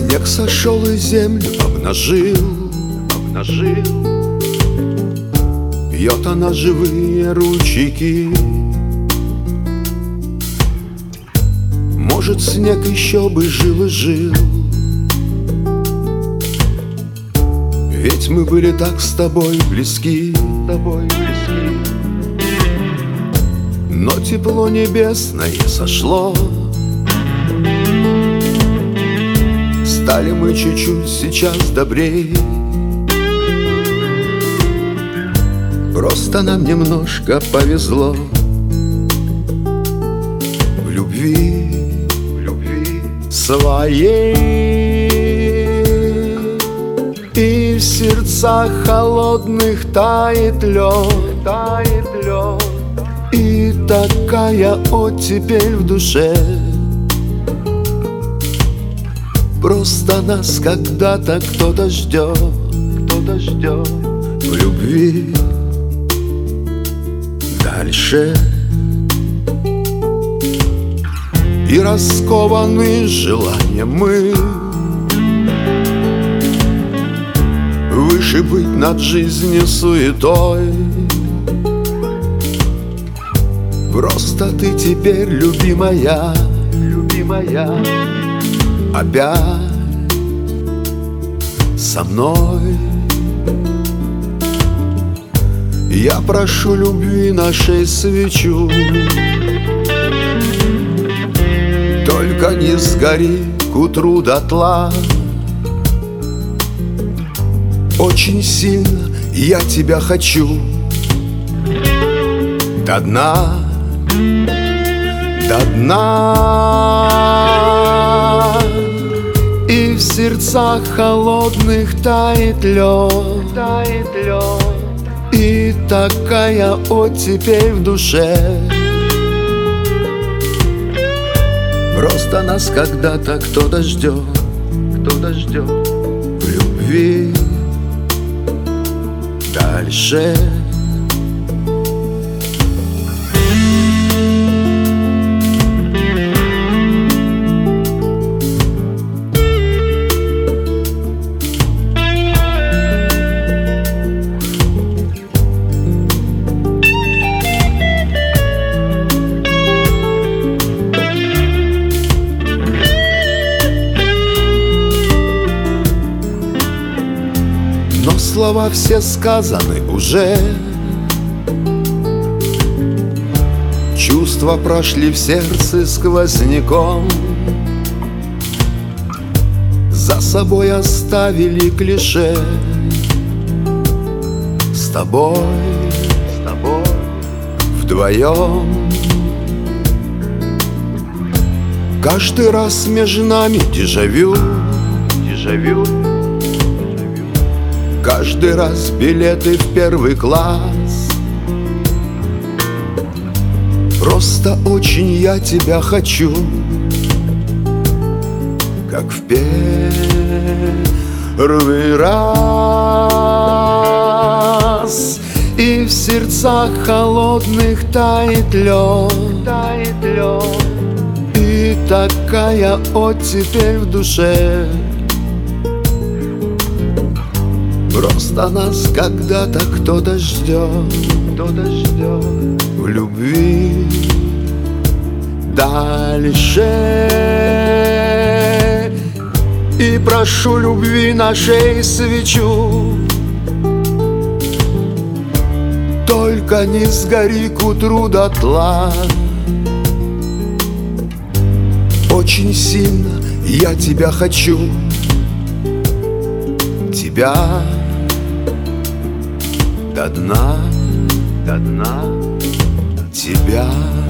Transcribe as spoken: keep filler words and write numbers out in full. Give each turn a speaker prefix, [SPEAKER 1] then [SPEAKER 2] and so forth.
[SPEAKER 1] Снег сошел и землю обнажил, обнажил. Пьет она живые ручейки. Может, снег еще бы жил и жил, ведь мы были так с тобой близки, с тобой близки. Но тепло небесное сошло, стали мы чуть-чуть сейчас добрей. Просто нам немножко повезло в любви, в любви своей. И в сердцах холодных тает лед, тает лед. И такая оттепель в душе. Просто нас когда-то кто-то ждет, кто-то ждет в любви дальше. И раскованы желанием мы выше быть над жизнью суетой. Просто ты теперь, любимая, любимая, опять со мной. Я прошу любви нашей свечу, только не сгори к утру дотла. Очень сильно я тебя хочу до дна, до дна. И в сердцах холодных тает лед, тает лед. И такая оттепель в душе. Просто нас когда-то кто-то ждет, кто-то ждет в любви дальше. Но слова все сказаны уже, чувства прошли в сердце сквозняком, за собой оставили клише. С тобой, с тобой вдвоем. Каждый раз между нами дежавю, дежавю. Каждый раз билеты в первый класс. Просто очень я тебя хочу, как в первый раз. И в сердцах холодных тает лед, тает лед. И такая оттепель в душе. Просто нас когда-то кто-то ждет, кто-то ждет в любви дальше. И прошу любви нашей свечу, только не сгори к утру дотла. Очень сильно я тебя хочу, тебя до дна, до дна, тебя.